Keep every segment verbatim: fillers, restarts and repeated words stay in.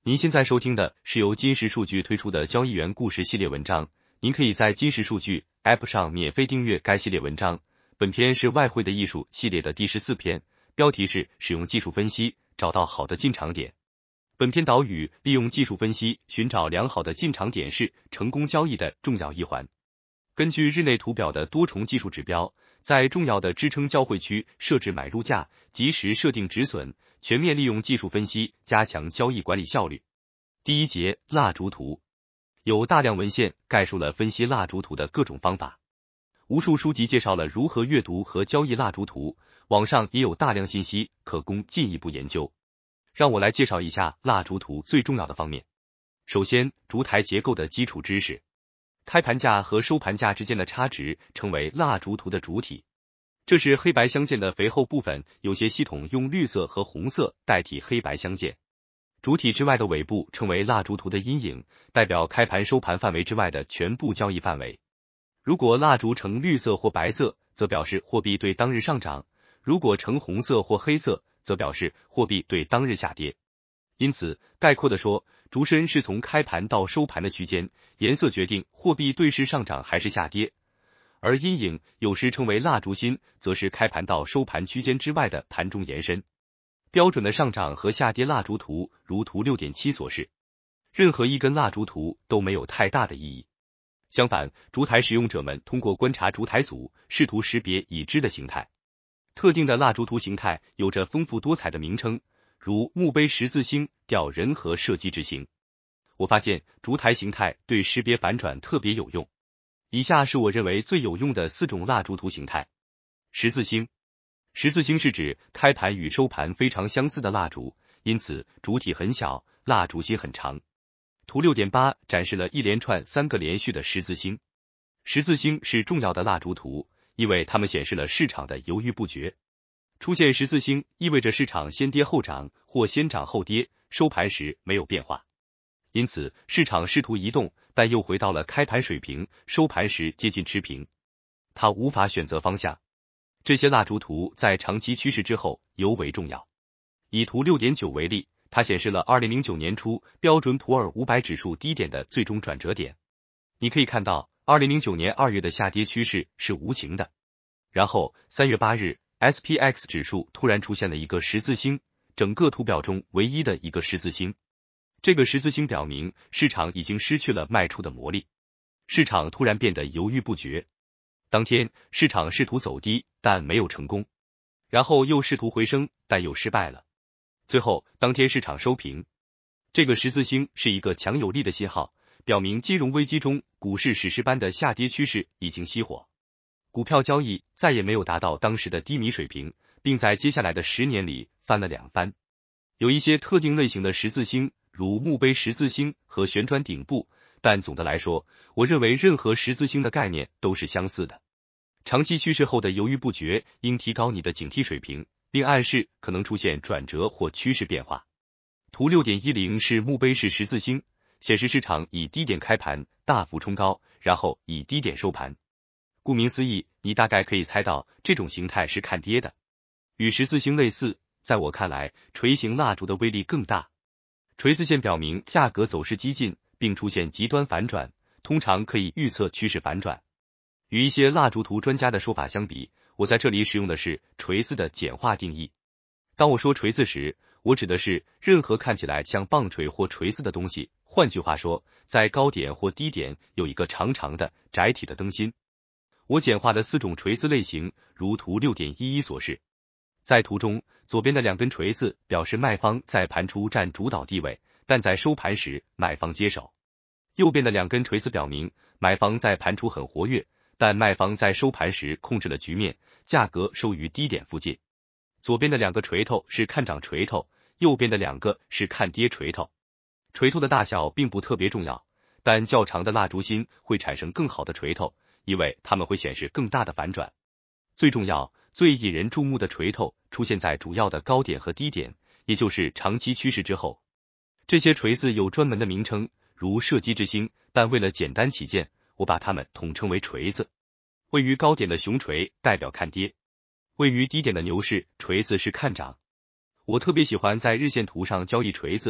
您现在收听的是由金石数据推出的交易员故事系列文章，您可以在金石数据 App 上免费订阅该系列文章。本篇是外汇的艺术系列的第十四篇，标题是使用技术分析找到好的进场点。本篇导语利用技术分析寻找良好的进场点是成功交易的重要一环。根据日内图表的多重技术指标，在重要的支撑交汇区设置买入价，及时设定止损，全面利用技术分析加强交易管理效率。第一节，蜡烛图。有大量文献概述了分析蜡烛图的各种方法，无数书籍介绍了如何阅读和交易蜡烛图，网上也有大量信息可供进一步研究。让我来介绍一下蜡烛图最重要的方面。首先，烛台结构的基础知识。开盘价和收盘价之间的差值称为蜡烛图的主体，这是黑白相间的肥厚部分，有些系统用绿色和红色代替黑白相间。主体之外的尾部称为蜡烛图的阴影，代表开盘收盘范围之外的全部交易范围。如果蜡烛呈绿色或白色，则表示货币对当日上涨；如果呈红色或黑色，则表示货币对当日下跌。因此，概括的说，烛身是从开盘到收盘的区间，颜色决定货币对时上涨还是下跌；而阴影有时称为蜡烛心，则是开盘到收盘区间之外的盘中延伸。标准的上涨和下跌蜡烛图如图 六点七 所示，任何一根蜡烛图都没有太大的意义。相反，烛台使用者们通过观察烛台组，试图识别已知的形态。特定的蜡烛图形态有着丰富多彩的名称，如墓碑十字星、吊人和射击之星。我发现烛台形态对识别反转特别有用。以下是我认为最有用的四种蜡烛图形态。十字星。十字星是指开盘与收盘非常相似的蜡烛，因此主体很小，蜡烛心很长。图 六点八 展示了一连串三个连续的十字星。十字星是重要的蜡烛图，因为它们显示了市场的犹豫不决。出现十字星意味着市场先跌后涨或先涨后跌，收盘时没有变化。因此，市场试图移动，但又回到了开盘水平，收盘时接近持平。它无法选择方向。这些蜡烛图在长期趋势之后尤为重要。以图 六点九 为例，它显示了二零零九年初标准普尔五百指数低点的最终转折点。你可以看到，二零零九年二月的下跌趋势是无情的。然后三月八日 S P X 指数突然出现了一个十字星，整个图表中唯一的一个十字星。这个十字星表明市场已经失去了卖出的魔力，市场突然变得犹豫不决。当天市场试图走低，但没有成功，然后又试图回升，但又失败了。最后当天市场收平。这个十字星是一个强有力的信号，表明金融危机中股市史诗般的下跌趋势已经熄火。股票交易再也没有达到当时的低迷水平，并在接下来的十年里翻了两番。有一些特定类型的十字星，如墓碑十字星和旋转顶部，但总的来说，我认为任何十字星的概念都是相似的。长期趋势后的犹豫不决应提高你的警惕水平，并暗示可能出现转折或趋势变化。图 六点一零 是墓碑式十字星，显示市场以低点开盘，大幅冲高，然后以低点收盘。顾名思义，你大概可以猜到这种形态是看跌的。与十字星类似，在我看来，锤形蜡烛的威力更大。锤子线表明价格走势激进，并出现极端反转，通常可以预测趋势反转。与一些蜡烛图专家的说法相比，我在这里使用的是锤子的简化定义。当我说锤子时，我指的是任何看起来像棒槌或锤子的东西，换句话说，在高点或低点有一个长长的窄体的灯芯。我简化的四种锤子类型，如图 六点一一 所示。在图中，左边的两根锤子表示卖方在盘初占主导地位，但在收盘时买方接手。右边的两根锤子表明买方在盘初很活跃，但卖方在收盘时控制了局面，价格收于低点附近。左边的两个锤头是看涨锤头，右边的两个是看跌锤头。锤头的大小并不特别重要，但较长的蜡烛心会产生更好的锤头，因为它们会显示更大的反转。最重要、最引人注目的锤头出现在主要的高点和低点，也就是长期趋势之后。这些锤子有专门的名称，如射击之星，但为了简单起见，我把它们统称为锤子。位于高点的熊锤代表看跌，位于低点的牛市锤子是看涨。我特别喜欢在日线图上交易锤子，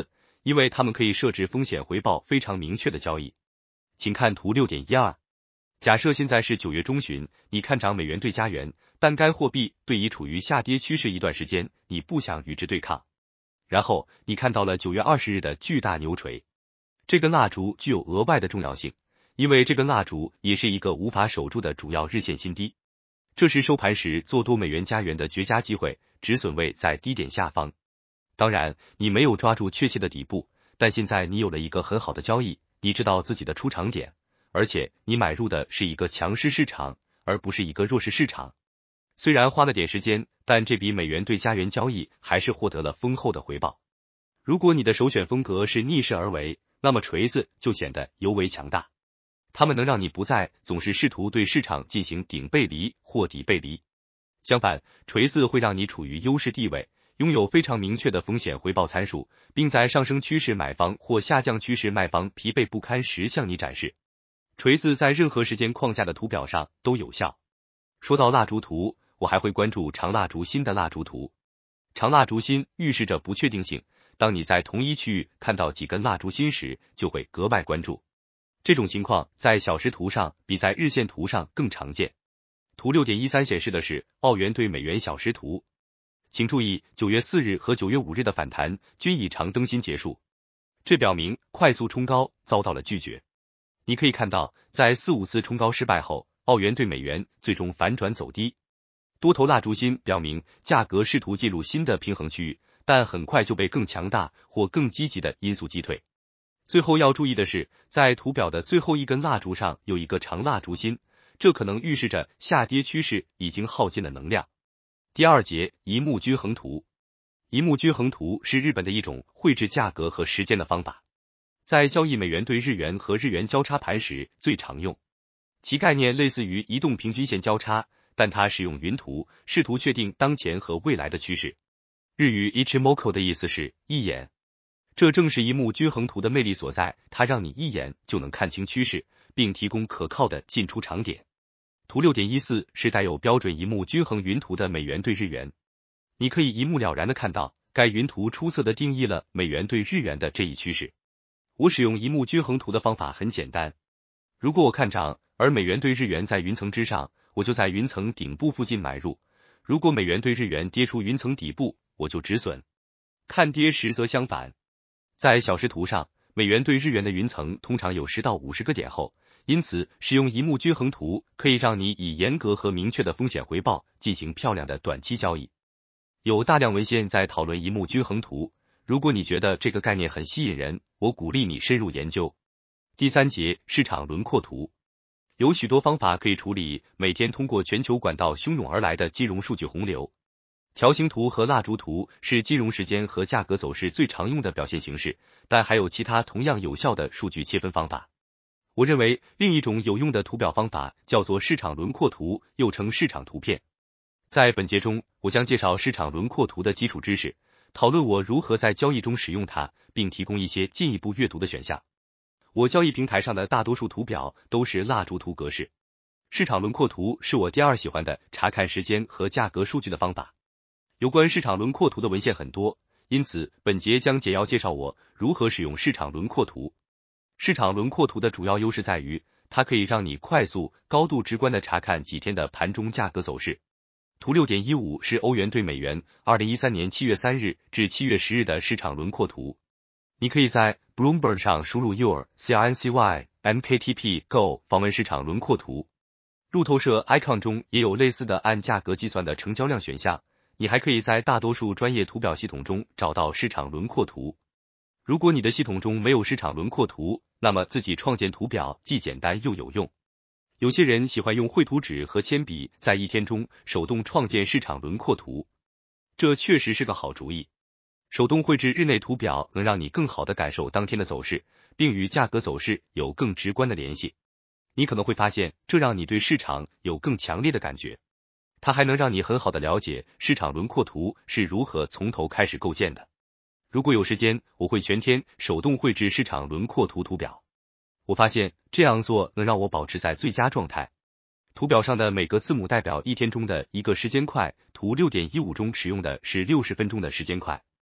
因为它们可以设置风险回报非常明确的交易。请看图 六点一二。假设现在是九月中旬，你看涨美元对加元，但该货币对已处于下跌趋势一段时间，你不想与之对抗。然后你看到了九月二十日的巨大牛锤，这根蜡烛具有额外的重要性，因为这根蜡烛也是一个无法守住的主要日线新低。这是收盘时做多美元加元的绝佳机会，止损位在低点下方。当然，你没有抓住确切的底部，但现在你有了一个很好的交易，你知道自己的出场点，而且你买入的是一个强势市场，而不是一个弱势市场。虽然花了点时间，但这笔美元对加元交易还是获得了丰厚的回报。如果你的首选风格是逆势而为，那么锤子就显得尤为强大。它们能让你不再总是试图对市场进行顶背离或底背离。相反，锤子会让你处于优势地位，拥有非常明确的风险回报参数，并在上升趋势买方或下降趋势卖方疲惫不堪时向你展示。锤子在任何时间框架的图表上都有效。说到蜡烛图，我还会关注长蜡烛芯的蜡烛图。长蜡烛芯预示着不确定性，当你在同一区域看到几根蜡烛芯时，就会格外关注。这种情况在小时图上比在日线图上更常见。图 六点一三 显示的是澳元对美元小时图。请注意，九月四日和九月五日的反弹均以长灯芯结束，这表明快速冲高遭到了拒绝。你可以看到，在四五次冲高失败后，澳元对美元最终反转走低。多头蜡烛芯表明价格试图进入新的平衡区域，但很快就被更强大或更积极的因素击退。最后要注意的是，在图表的最后一根蜡烛上有一个长蜡烛芯，这可能预示着下跌趋势已经耗尽了能量。第二节，一目均衡图。一目均衡图是日本的一种绘制价格和时间的方法，在交易美元对日元和日元交叉盘时最常用。其概念类似于移动平均线交叉，但它使用云图，试图确定当前和未来的趋势。日语 Ichimoku 的意思是一眼。这正是一目均衡图的魅力所在，它让你一眼就能看清趋势，并提供可靠的进出场点。图 六点一四 是带有标准一目均衡云图的美元对日元。你可以一目了然地看到，该云图出色地定义了美元对日元的这一趋势。我使用一目均衡图的方法很简单。如果我看涨，而美元对日元在云层之上，我就在云层顶部附近买入；如果美元对日元跌出云层底部，我就止损。看跌时则相反。在小时图上，美元对日元的云层通常有十到五十个点后，因此使用一目均衡图可以让你以严格和明确的风险回报进行漂亮的短期交易。有大量文献在讨论一目均衡图，如果你觉得这个概念很吸引人，我鼓励你深入研究。第三节，市场轮廓图。有许多方法可以处理每天通过全球管道汹涌而来的金融数据洪流。条形图和蜡烛图是金融时间和价格走势最常用的表现形式，但还有其他同样有效的数据切分方法。我认为另一种有用的图表方法叫做市场轮廓图，又称市场图片。在本节中，我将介绍市场轮廓图的基础知识，讨论我如何在交易中使用它，并提供一些进一步阅读的选项。我交易平台上的大多数图表都是蜡烛图格式。市场轮廓图是我第二喜欢的查看时间和价格数据的方法。有关市场轮廓图的文献很多，因此本节将简要介绍我如何使用市场轮廓图。市场轮廓图的主要优势在于，它可以让你快速、高度直观地查看几天的盘中价格走势。图 六点一五 是欧元对美元二零一三年七月三日至七月十日的市场轮廓图。你可以在 Bloomberg 上输入 your C R N C Y M K T P Go 访问市场轮廓图。路透社 Icon 中也有类似的按价格计算的成交量选项。你还可以在大多数专业图表系统中找到市场轮廓图。如果你的系统中没有市场轮廓图，那么自己创建图表既简单又有用。有些人喜欢用绘图纸和铅笔在一天中手动创建市场轮廓图，这确实是个好主意。手动绘制日内图表能让你更好地感受当天的走势，并与价格走势有更直观的联系。你可能会发现，这让你对市场有更强烈的感觉。它还能让你很好的了解市场轮廓图是如何从头开始构建的。如果有时间，我会全天手动绘制市场轮廓图图表。我发现这样做能让我保持在最佳状态。图表上的每个字母代表一天中的一个时间块，图 六点一五 中使用的是六十分钟的时间块。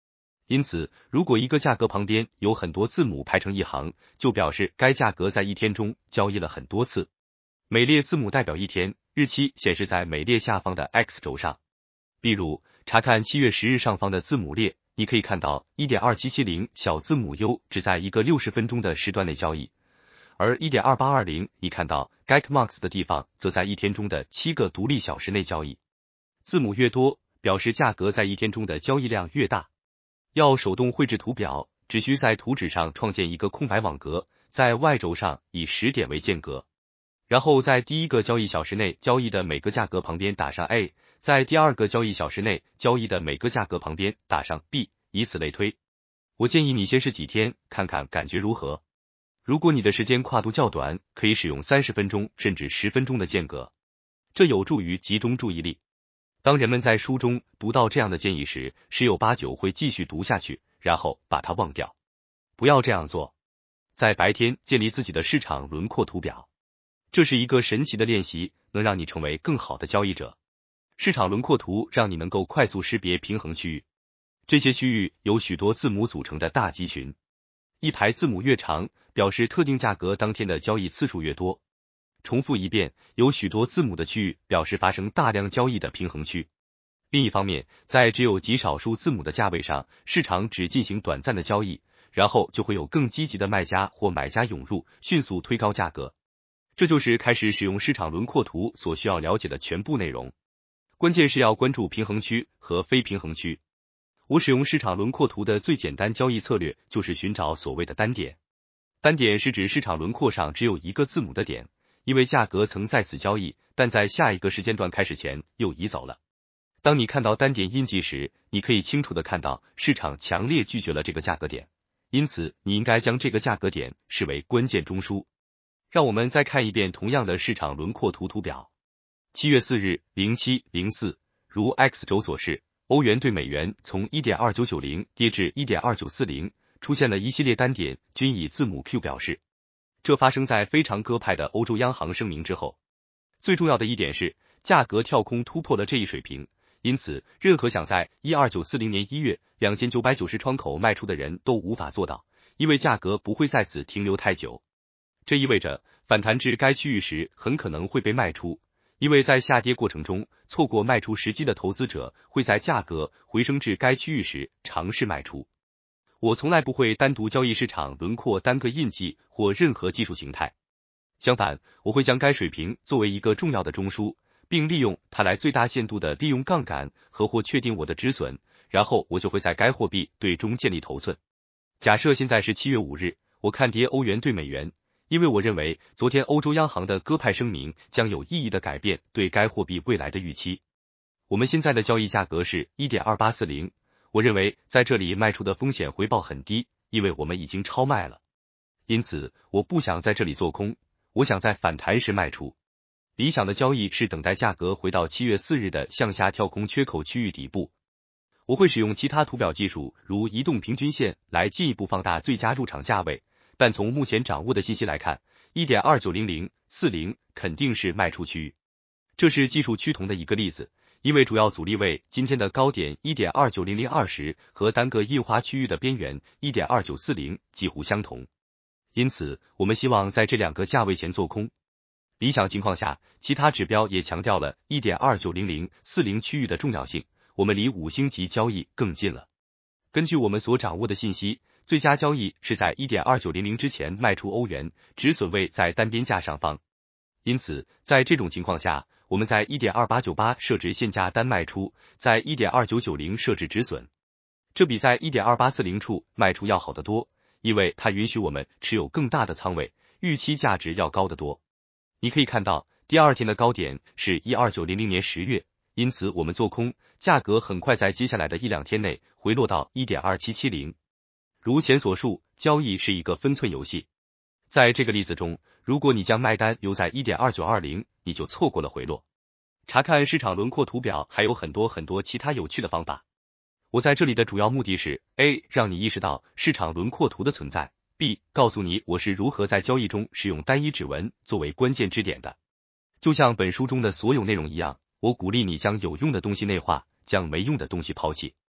因此，如果一个价格旁边有很多字母排成一行，就表示该价格在一天中交易了很多次。每列字母代表一天，日期显示在每列下方的 X 轴上。例如，查看七月十日上方的字母列，你可以看到 一点二七七零 小字母 U 只在一个六十分钟的时段内交易，而 一点二八二零 你看到 Geek Marks 的地方则在一天中的七个独立小时内交易。字母越多，表示价格在一天中的交易量越大。要手动绘制图表，只需在图纸上创建一个空白网格，在 Y 轴上以十点为间隔，然后在第一个交易小时内交易的每个价格旁边打上 A， 在第二个交易小时内交易的每个价格旁边打上 B， 以此类推。我建议你先试几天，看看感觉如何。如果你的时间跨度较短，可以使用三十分钟甚至十分钟的间隔，这有助于集中注意力。当人们在书中读到这样的建议时，十有八九会继续读下去，然后把它忘掉。不要这样做。在白天建立自己的市场轮廓图表，这是一个神奇的练习，能让你成为更好的交易者。市场轮廓图让你能够快速识别平衡区域，这些区域由许多字母组成的大集群。一排字母越长，表示特定价格当天的交易次数越多。重复一遍，有许多字母的区域表示发生大量交易的平衡区。另一方面，在只有极少数字母的价位上，市场只进行短暂的交易，然后就会有更积极的卖家或买家涌入，迅速推高价格。这就是开始使用市场轮廓图所需要了解的全部内容。关键是要关注平衡区和非平衡区。我使用市场轮廓图的最简单交易策略就是寻找所谓的单点。单点是指市场轮廓上只有一个字母的点，因为价格曾在此交易，但在下一个时间段开始前又移走了。当你看到单点印记时，你可以清楚地看到市场强烈拒绝了这个价格点，因此你应该将这个价格点视为关键中枢。让我们再看一遍同样的市场轮廓图图表。七月四日 零七零四， 如 X 轴所示，欧元对美元从 一点二九九零 跌至 一点二九四零， 出现了一系列单点，均以字母 Q 表示。这发生在非常鸽派的欧洲央行声明之后。最重要的一点是，价格跳空突破了这一水平，因此任何想在一二九四零年一月两千九百九十窗口卖出的人都无法做到，因为价格不会在此停留太久。这意味着反弹至该区域时很可能会被卖出，因为在下跌过程中错过卖出时机的投资者会在价格回升至该区域时尝试卖出。我从来不会单独交易市场轮廓单个印记或任何技术形态，相反，我会将该水平作为一个重要的中枢，并利用它来最大限度的利用杠杆和或确定我的止损，然后我就会在该货币对中建立头寸。假设现在是七月五日，我看跌欧元对美元，因为我认为昨天欧洲央行的鸽派声明将有意义的改变对该货币未来的预期。我们现在的交易价格是 一点二八四零， 我认为在这里卖出的风险回报很低，因为我们已经超卖了。因此，我不想在这里做空，我想在反弹时卖出。理想的交易是等待价格回到七月四日的向下跳空缺口区域底部。我会使用其他图表技术，如移动平均线来进一步放大最佳入场价位，但从目前掌握的信息来看 ，一点二九零零四零 肯定是卖出区域。这是技术趋同的一个例子，因为主要阻力位今天的高点 一点二九零零二十 和单个印花区域的边缘 一点二九四零 几乎相同。因此，我们希望在这两个价位前做空。理想情况下，其他指标也强调了 一点二九零零四零 区域的重要性，我们离五星级交易更近了。根据我们所掌握的信息，最佳交易是在 一点二九零零 之前卖出欧元，止损位在单边价上方。因此，在这种情况下，我们在 一点二八九八 设置限价单卖出，在 一点二九九零 设置止损。这比在 一点二八四零 处卖出要好得多，因为它允许我们持有更大的仓位，预期价值要高得多。你可以看到，第二天的高点是一二九零零年十月，因此我们做空，价格很快在接下来的一两天内回落到 一点二七七零。如前所述，交易是一个分寸游戏。在这个例子中，如果你将卖单留在 一点二九二零， 你就错过了回落。查看市场轮廓图表还有很多很多其他有趣的方法。我在这里的主要目的是 A. 让你意识到市场轮廓图的存在， B. 告诉你我是如何在交易中使用单一指纹作为关键支点的。就像本书中的所有内容一样，我鼓励你将有用的东西内化，将没用的东西抛弃。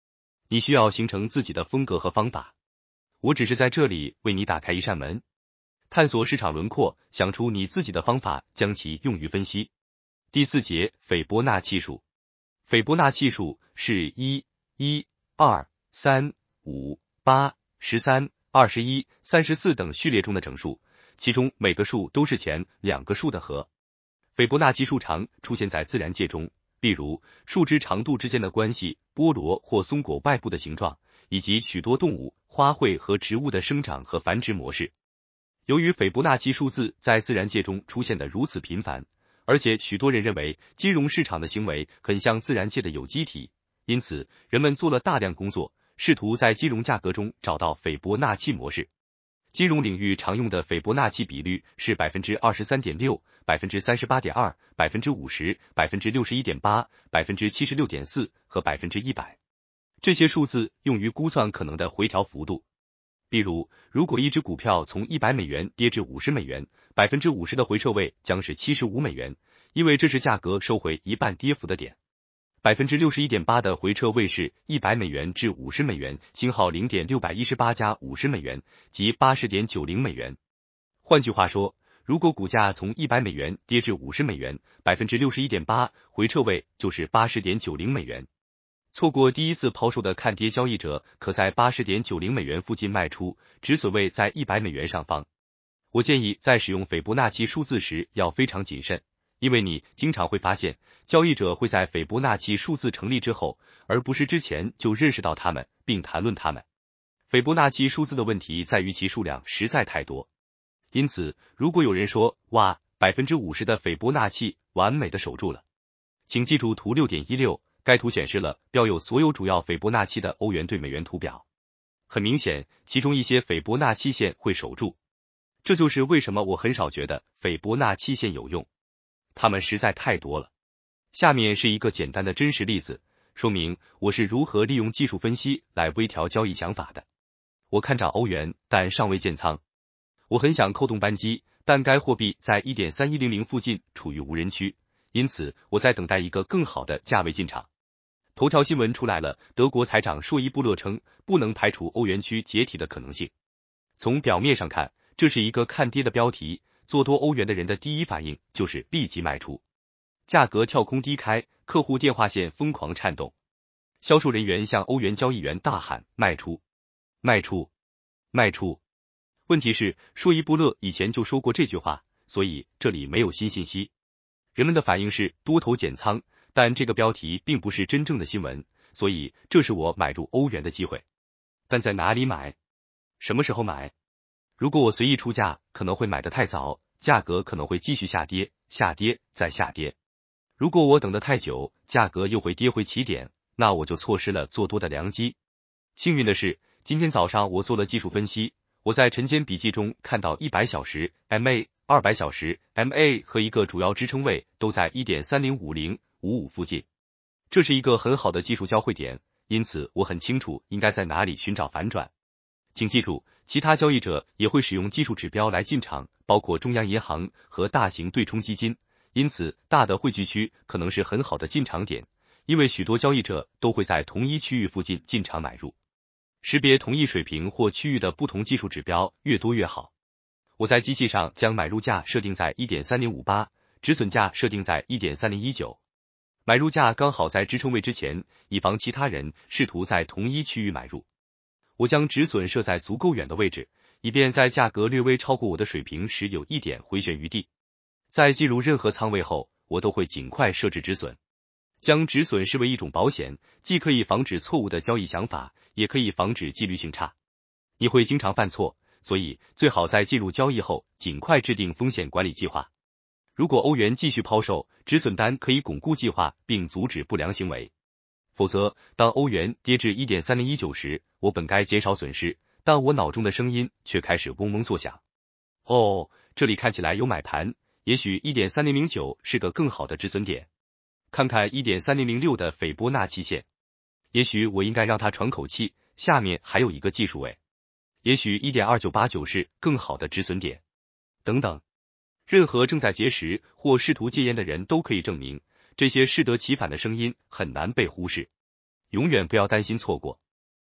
你需要形成自己的风格和方法。我只是在这里为你打开一扇门，探索市场轮廓，想出你自己的方法，将其用于分析。第四节，斐波那契数。斐波那契数是一、一、二、三、五、八、十三、二十一、三十四等序列中的整数，其中每个数都是前两个数的和。斐波那契数常出现在自然界中，例如树枝长度之间的关系、菠萝或松果外部的形状，以及许多动物、花卉和植物的生长和繁殖模式。由于斐波那契数字在自然界中出现的如此频繁，而且许多人认为金融市场的行为很像自然界的有机体，因此人们做了大量工作，试图在金融价格中找到斐波那契模式。金融领域常用的斐波那契比率是 百分之二十三点六、百分之三十八点二、百分之五十、百分之六十一点八、百分之七十六点四和百分之一百。这些数字用于估算可能的回调幅度。比如，如果一只股票从一百美元跌至五十美元， 百分之五十 的回撤位将是七十五美元，因为这是价格收回一半跌幅的点。百分之六十一点八 的回撤位是一百美元至五十美元，星号 零点六一八 加五十美元，即 八十点九零美元。换句话说，如果股价从一百美元跌至五十美元， 百分之六十一点八 回撤位就是 八十点九零美元。错过第一次抛售的看跌交易者可在 八十点九零美元附近卖出，止损位在一百美元上方。我建议在使用斐波那契数字时要非常谨慎，因为你经常会发现交易者会在斐波那契数字成立之后，而不是之前就认识到它们并谈论它们。斐波那契数字的问题在于其数量实在太多，因此如果有人说哇 百分之五十 的斐波那契完美的守住了，请记住图 六点一六，该图显示了标有所有主要斐波那契的欧元对美元图表。很明显，其中一些斐波那契线会守住。这就是为什么我很少觉得斐波那契线有用，它们实在太多了。下面是一个简单的真实例子，说明我是如何利用技术分析来微调交易想法的。我看涨欧元，但尚未建仓。我很想扣动扳机，但该货币在 一点三一零零 附近处于无人区，因此我在等待一个更好的价位进场。头条新闻出来了，德国财长朔伊布勒称不能排除欧元区解体的可能性。从表面上看，这是一个看跌的标题，做多欧元的人的第一反应就是立即卖出。价格跳空低开，客户电话线疯狂颤动，销售人员向欧元交易员大喊卖出，卖出，卖出。问题是，朔伊布勒以前就说过这句话，所以这里没有新信息。人们的反应是多头减仓，但这个标题并不是真正的新闻，所以这是我买入欧元的机会。但在哪里买？什么时候买？如果我随意出价，可能会买得太早，价格可能会继续下跌，下跌，再下跌。如果我等得太久，价格又会跌回起点，那我就错失了做多的良机。幸运的是，今天早上我做了技术分析，我在晨间笔记中看到一百小时 M A、二百小时 M A 和一个主要支撑位都在 一点三零五零五五 附近。这是一个很好的技术交汇点，因此我很清楚应该在哪里寻找反转。请记住，其他交易者也会使用技术指标来进场，包括中央银行和大型对冲基金，因此大的汇聚区可能是很好的进场点，因为许多交易者都会在同一区域附近进场买入。识别同一水平或区域的不同技术指标越多越好。我在机器上将买入价设定在 一点三零五八， 止损价设定在 一点三零一九。买入价刚好在支撑位之前，以防其他人试图在同一区域买入。我将止损设在足够远的位置，以便在价格略微超过我的水平时有一点回旋余地。在进入任何仓位后，我都会尽快设置止损。将止损视为一种保险，既可以防止错误的交易想法，也可以防止纪律性差。你会经常犯错，所以最好在进入交易后尽快制定风险管理计划。如果欧元继续抛售，止损单可以巩固计划并阻止不良行为。否则，当欧元跌至 一点三零一九 时，我本该减少损失，但我脑中的声音却开始嗡嗡作响。哦，这里看起来有买盘，也许 一点三零零九 是个更好的止损点。看看 一点三零零六 的斐波那契线，也许我应该让它喘口气，下面还有一个技术位。也许 一点二九八九 是更好的止损点。等等。任何正在节食或试图戒烟的人都可以证明，这些适得其反的声音很难被忽视。永远不要担心错过。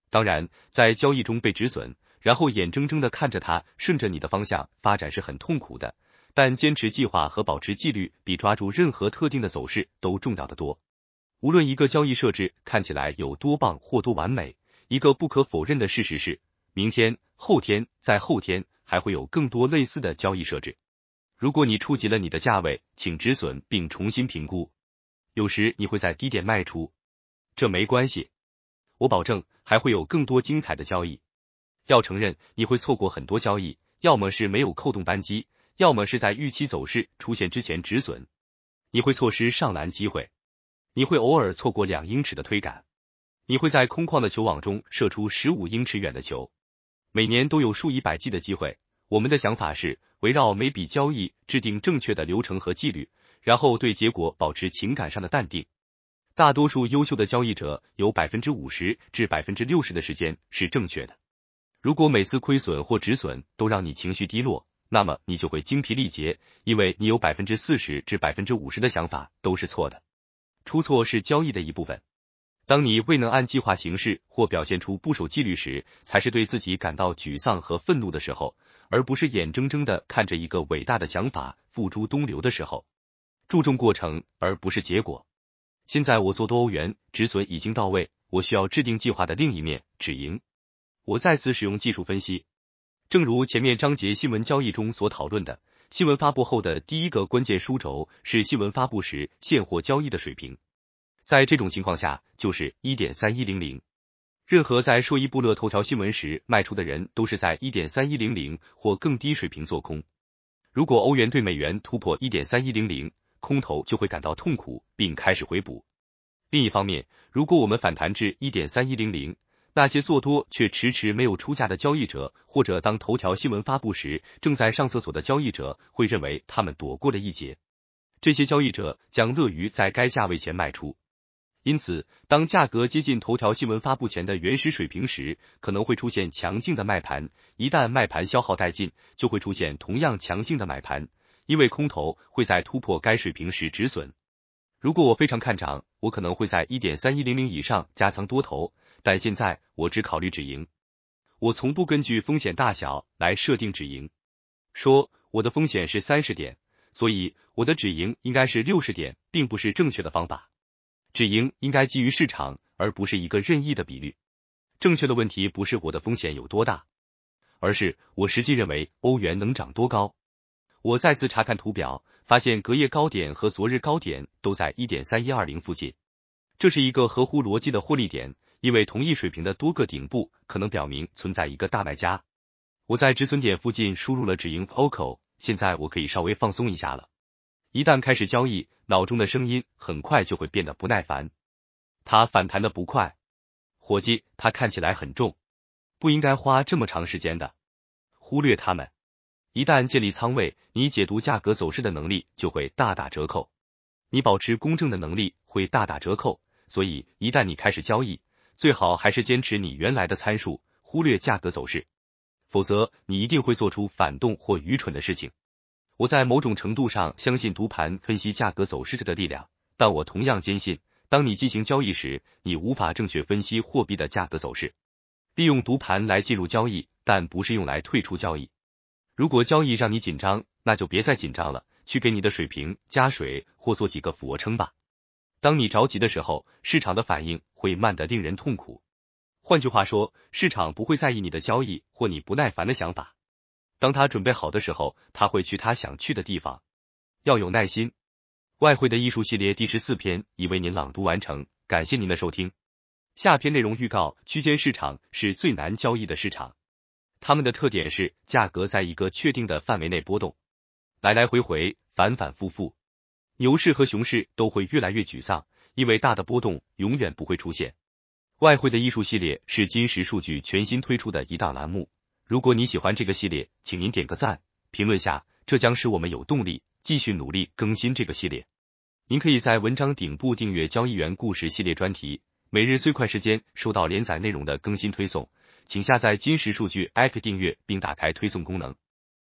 当然，在交易中被止损，然后眼睁睁的看着它顺着你的方向发展是很痛苦的，但坚持计划和保持纪律比抓住任何特定的走势都重要得多。无论一个交易设置看起来有多棒或多完美，一个不可否认的事实是，明天、后天、再后天还会有更多类似的交易设置。如果你触及了你的价位，请止损并重新评估。有时你会在低点卖出，这没关系，我保证还会有更多精彩的交易。要承认你会错过很多交易，要么是没有扣动扳机，要么是在预期走势出现之前止损。你会错失上篮机会，你会偶尔错过两英尺的推杆，你会在空旷的球网中射出十五英尺远的球。每年都有数以百计的机会，我们的想法是围绕每笔交易制定正确的流程和纪律，然后对结果保持情感上的淡定。大多数优秀的交易者有 百分之五十 至 百分之六十 的时间是正确的。如果每次亏损或止损都让你情绪低落，那么你就会精疲力竭，因为你有 百分之四十 至 百分之五十 的想法都是错的。出错是交易的一部分。当你未能按计划行事或表现出不守纪律时，才是对自己感到沮丧和愤怒的时候，而不是眼睁睁的看着一个伟大的想法付诸东流的时候。注重过程而不是结果。现在我做多欧元，止损已经到位，我需要制定计划的另一面，止盈。我再次使用技术分析。正如前面章节新闻交易中所讨论的，新闻发布后的第一个关键枢轴是新闻发布时现货交易的水平。在这种情况下，就是 一点三一零零。任何在说伊布勒头条新闻时卖出的人都是在 一点三一零零 或更低水平做空。如果欧元对美元突破 一点三一零零，空头就会感到痛苦并开始回补。另一方面，如果我们反弹至 一点三一零零，那些做多却迟迟没有出价的交易者，或者当头条新闻发布时正在上厕所的交易者，会认为他们躲过了一劫。这些交易者将乐于在该价位前卖出。因此，当价格接近头条新闻发布前的原始水平时，可能会出现强劲的卖盘，一旦卖盘消耗殆尽，就会出现同样强劲的买盘，因为空头会在突破该水平时止损。如果我非常看涨，我可能会在 一点三一零零 以上加仓多头，但现在我只考虑止盈。我从不根据风险大小来设定止盈。说我的风险是三十点，所以我的止盈应该是六十点，并不是正确的方法。止盈应该基于市场，而不是一个任意的比率。正确的问题不是我的风险有多大，而是我实际认为欧元能涨多高。我再次查看图表，发现隔夜高点和昨日高点都在 一点三一二零 附近。这是一个合乎逻辑的获利点，因为同一水平的多个顶部可能表明存在一个大卖家。我在止损点附近输入了止盈 O C O， 现在我可以稍微放松一下了。一旦开始交易，脑中的声音很快就会变得不耐烦。它反弹的不快，伙计，它看起来很重，不应该花这么长时间的。忽略它们。一旦建立仓位，你解读价格走势的能力就会大打折扣，你保持公正的能力会大打折扣，所以一旦你开始交易，最好还是坚持你原来的参数，忽略价格走势，否则你一定会做出反动或愚蠢的事情。我在某种程度上相信读盘分析价格走势的力量，但我同样坚信，当你进行交易时，你无法正确分析货币的价格走势。利用读盘来进入交易，但不是用来退出交易。如果交易让你紧张，那就别再紧张了，去给你的水平加水或做几个俯卧撑吧。当你着急的时候，市场的反应会慢得令人痛苦。换句话说，市场不会在意你的交易或你不耐烦的想法。当他准备好的时候，他会去他想去的地方。要有耐心。外汇的艺术系列第十四篇已为您朗读完成，感谢您的收听。下篇内容预告：区间市场是最难交易的市场。它们的特点是价格在一个确定的范围内波动，来来回回，反反复复。牛市和熊市都会越来越沮丧，因为大的波动永远不会出现。外汇的艺术系列是金石数据全新推出的一档栏目。如果你喜欢这个系列，请您点个赞，评论下，这将使我们有动力继续努力更新这个系列。您可以在文章顶部订阅交易员故事系列专题，每日最快时间收到连载内容的更新推送。请下载金石数据 A P P 订阅并打开推送功能。